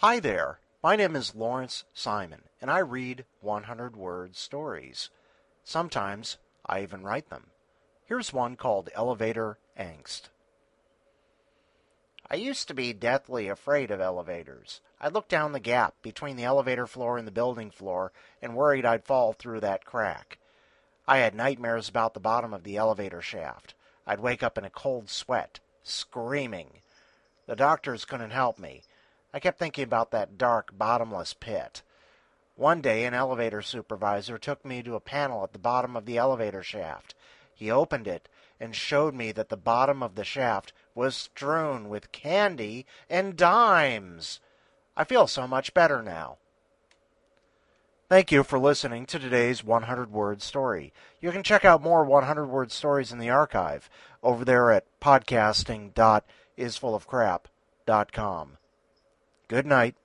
Hi there, my name is Lawrence Simon, and I read 100-word stories. Sometimes I even write them. Here's one called Elevator Angst. I used to be deathly afraid of elevators. I looked down the gap between the elevator floor and the building floor and worried I'd fall through that crack. I had nightmares about the bottom of the elevator shaft. I'd wake up in a cold sweat, screaming. The doctors couldn't help me. I kept thinking about that dark, bottomless pit. One day, an elevator supervisor took me to a panel at the bottom of the elevator shaft. He opened it and showed me that the bottom of the shaft was strewn with candy and dimes. I feel so much better now. Thank you for listening to today's 100-word story. You can check out more 100-word stories in the archive over there at podcasting.isfullofcrap.com. Good night.